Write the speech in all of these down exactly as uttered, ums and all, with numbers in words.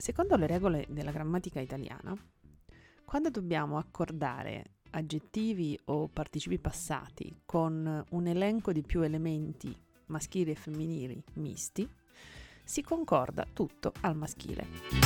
Secondo le regole della grammatica italiana, quando dobbiamo accordare aggettivi o participi passati con un elenco di più elementi maschili e femminili misti, si concorda tutto al maschile.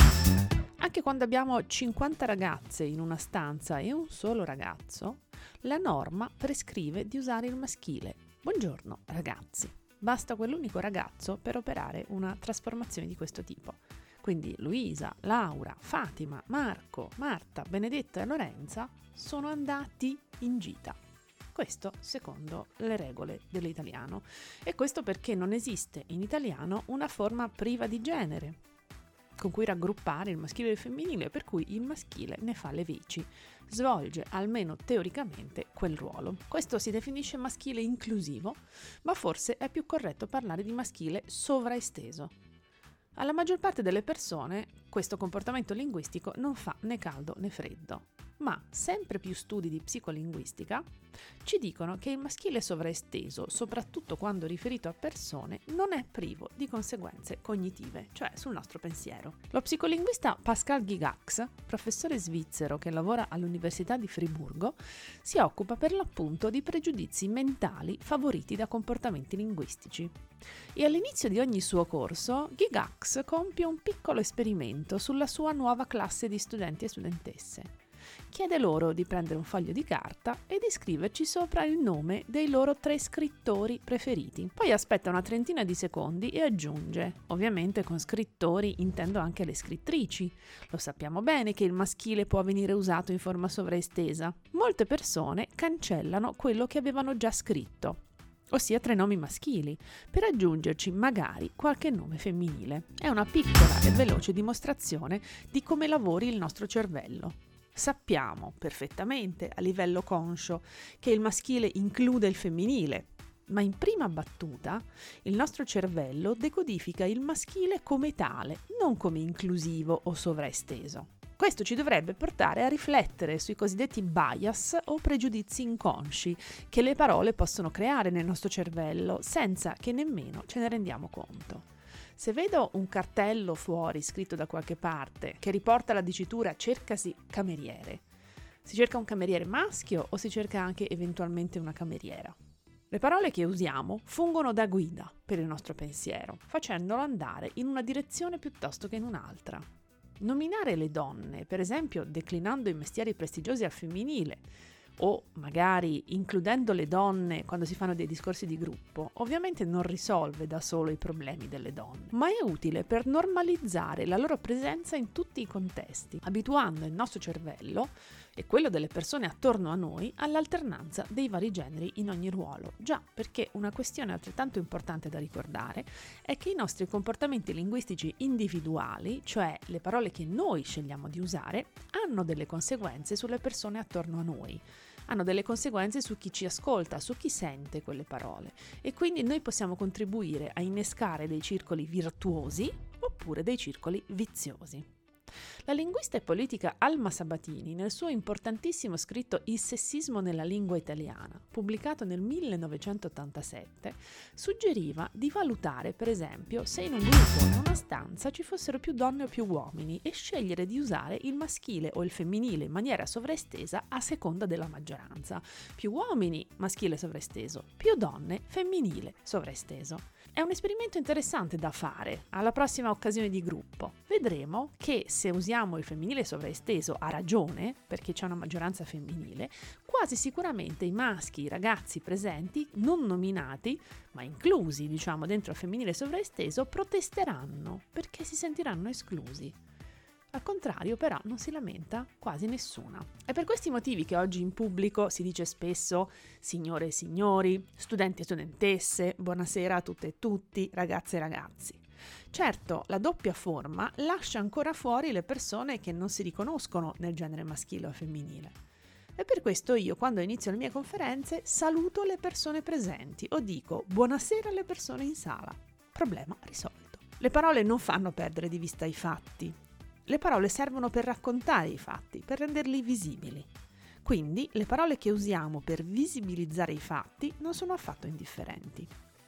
Anche quando abbiamo cinquanta ragazze in una stanza e un solo ragazzo, la norma prescrive di usare il maschile. Buongiorno ragazzi. Basta quell'unico ragazzo per operare una trasformazione di questo tipo. Quindi Luisa, Laura, Fatima, Marco, Marta, Benedetta e Lorenza sono andati in gita. Questo secondo le regole dell'italiano. E questo perché non esiste in italiano una forma priva di genere con cui raggruppare il maschile e il femminile, per cui il maschile ne fa le veci, svolge almeno teoricamente quel ruolo. Questo si definisce maschile inclusivo, ma forse è più corretto parlare di maschile sovraesteso. Alla maggior parte delle persone questo comportamento linguistico non fa né caldo né freddo, ma sempre più studi di psicolinguistica ci dicono che il maschile sovraesteso, soprattutto quando riferito a persone, non è privo di conseguenze cognitive, cioè sul nostro pensiero. Lo psicolinguista Pascal Gygax, professore svizzero che lavora all'Università di Friburgo, si occupa per l'appunto di pregiudizi mentali favoriti da comportamenti linguistici. E all'inizio di ogni suo corso, Gygax compie un piccolo esperimento sulla sua nuova classe di studenti e studentesse. Chiede loro di prendere un foglio di carta e di scriverci sopra il nome dei loro tre scrittori preferiti. Poi aspetta una trentina di secondi e aggiunge: ovviamente con scrittori intendo anche le scrittrici. Lo sappiamo bene che il maschile può venire usato in forma sovraestesa. Molte persone cancellano quello che avevano già scritto, ossia tre nomi maschili, per aggiungerci magari qualche nome femminile. È una piccola e veloce dimostrazione di come lavori il nostro cervello. Sappiamo perfettamente a livello conscio che il maschile include il femminile, ma in prima battuta il nostro cervello decodifica il maschile come tale, non come inclusivo o sovraesteso. Questo ci dovrebbe portare a riflettere sui cosiddetti bias o pregiudizi inconsci che le parole possono creare nel nostro cervello senza che nemmeno ce ne rendiamo conto. Se vedo un cartello fuori scritto da qualche parte che riporta la dicitura cercasi cameriere, si cerca un cameriere maschio o si cerca anche eventualmente una cameriera? Le parole che usiamo fungono da guida per il nostro pensiero, facendolo andare in una direzione piuttosto che in un'altra. Nominare le donne, per esempio declinando i mestieri prestigiosi al femminile, o magari includendo le donne quando si fanno dei discorsi di gruppo, ovviamente non risolve da solo i problemi delle donne, ma è utile per normalizzare la loro presenza in tutti i contesti, abituando il nostro cervello e quello delle persone attorno a noi all'alternanza dei vari generi in ogni ruolo. Già, perché una questione altrettanto importante da ricordare è che i nostri comportamenti linguistici individuali, cioè le parole che noi scegliamo di usare, hanno delle conseguenze sulle persone attorno a noi. Hanno delle conseguenze su chi ci ascolta, su chi sente quelle parole, e quindi noi possiamo contribuire a innescare dei circoli virtuosi oppure dei circoli viziosi. La linguista e politica Alma Sabatini, nel suo importantissimo scritto Il sessismo nella lingua italiana, pubblicato nel millenovecentottantasette, suggeriva di valutare, per esempio, se in un gruppo o in una stanza ci fossero più donne o più uomini e scegliere di usare il maschile o il femminile in maniera sovraestesa a seconda della maggioranza. Più uomini, maschile sovraesteso, più donne, femminile sovraesteso. È un esperimento interessante da fare alla prossima occasione di gruppo. Vedremo che se usiamo il femminile sovraesteso a ragione, perché c'è una maggioranza femminile, quasi sicuramente i maschi, i ragazzi presenti, non nominati, ma inclusi, diciamo, dentro il femminile sovraesteso, protesteranno perché si sentiranno esclusi. Al contrario, però, non si lamenta quasi nessuna. È per questi motivi che oggi in pubblico si dice spesso signore e signori, studenti e studentesse, buonasera a tutte e tutti, ragazze e ragazzi. Certo, la doppia forma lascia ancora fuori le persone che non si riconoscono nel genere maschile o femminile. E per questo io, quando inizio le mie conferenze, saluto le persone presenti o dico buonasera alle persone in sala. Problema risolto. Le parole non fanno perdere di vista i fatti. Le parole servono per raccontare i fatti, per renderli visibili. Quindi le parole che usiamo per visibilizzare i fatti non sono affatto indifferenti.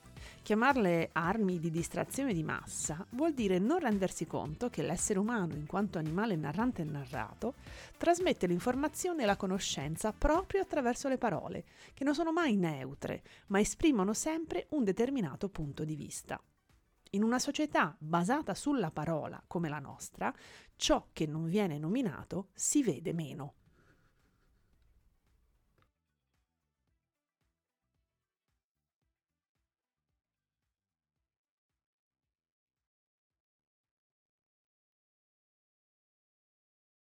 Chiamarle armi di distrazione di massa vuol dire non rendersi conto che l'essere umano, in quanto animale narrante e narrato, trasmette l'informazione e la conoscenza proprio attraverso le parole, che non sono mai neutre, ma esprimono sempre un determinato punto di vista. In una società basata sulla parola come la nostra, ciò che non viene nominato si vede meno.